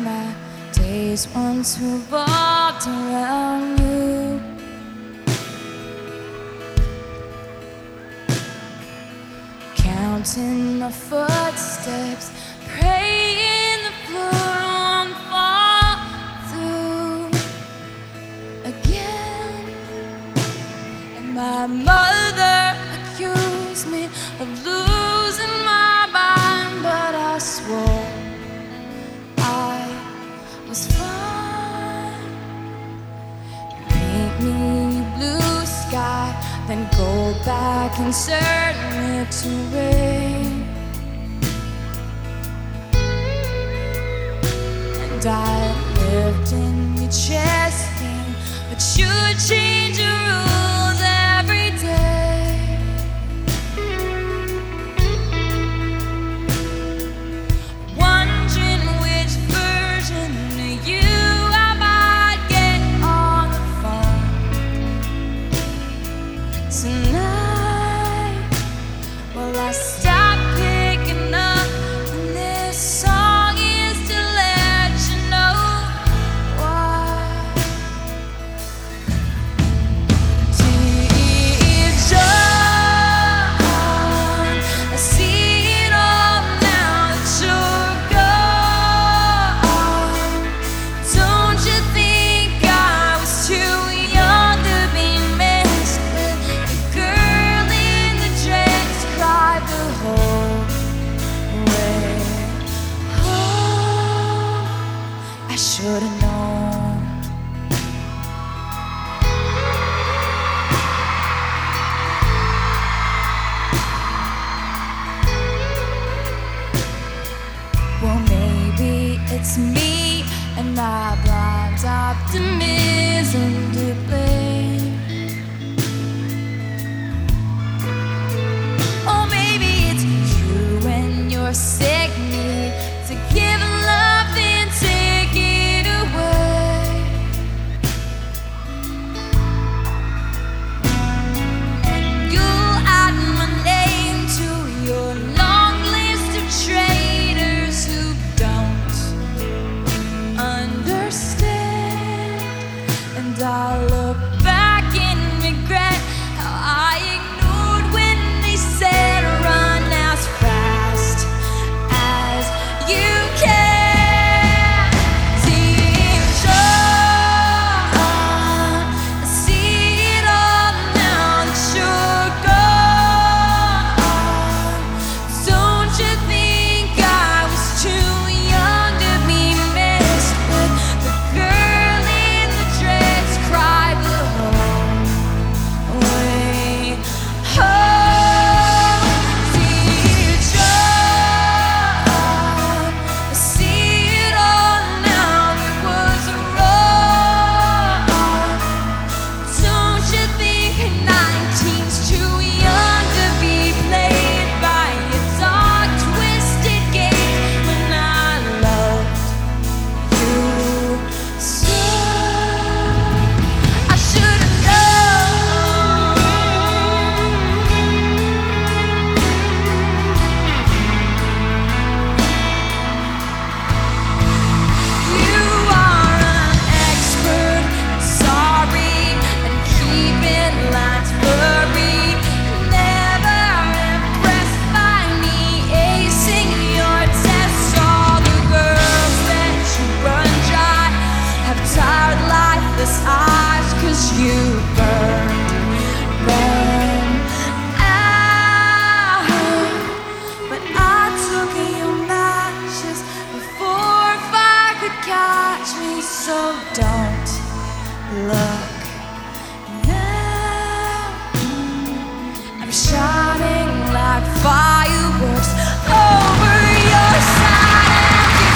my days once revolved around you. Counting my footsteps, praying the floor won't fall through again. And my mother accused me of losing my mind, but I swore I was fine. Paint me blue sky, then go back and turn it to rain. And I lived in your chest game, but you change your rules every day. Wondering which version of you I might get on the phone tonight. Well, I stopped picking up, and this song is to let you know why. Dear John, I see it all now that you're gone. Don't you think I was too young to be messed with? The girl in the dress cried the whole way home. I should've known. Well, maybe it's me and my blind optimism to blame. Or maybe it's you and your sick need to give love and take it away. And you'll add my name to your long list of traitors who don't understand. And I look back and regret how I ignored when they said run as fast as you can. Dear John, I see it all now that you're gone. Don't you think I was too young to be messed with? The girl in the dress cried the whole way home. Dear John, I see it all now, it was wrong. Don't you think 19's too young to be played by a dark, twisted game when I loved you so? I should've known. You are an expert, sorry, and keeping lines blurry. Never impressed by me acing your tests. All the girls that you run dry have tired, lifeless eyes, 'cause you burn out. But I took your matches before fire could catch me, so don't look now. I'm shining like fireworks over your side of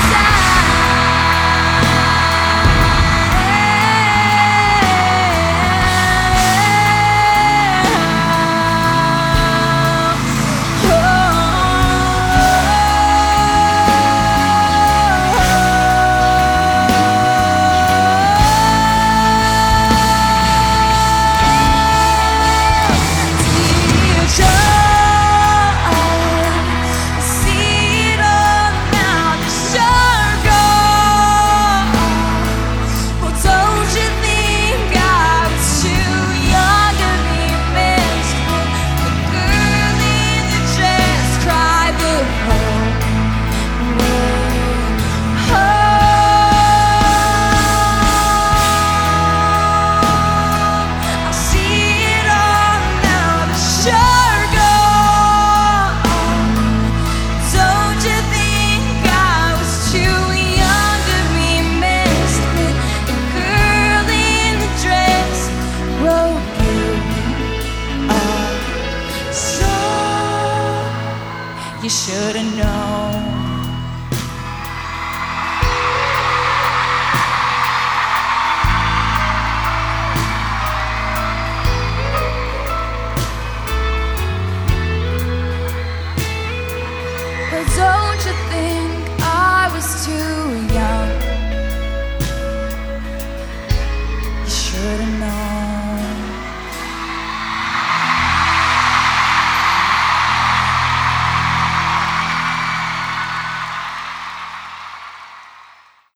town. should've known. But don't you think I was too young? You should've known.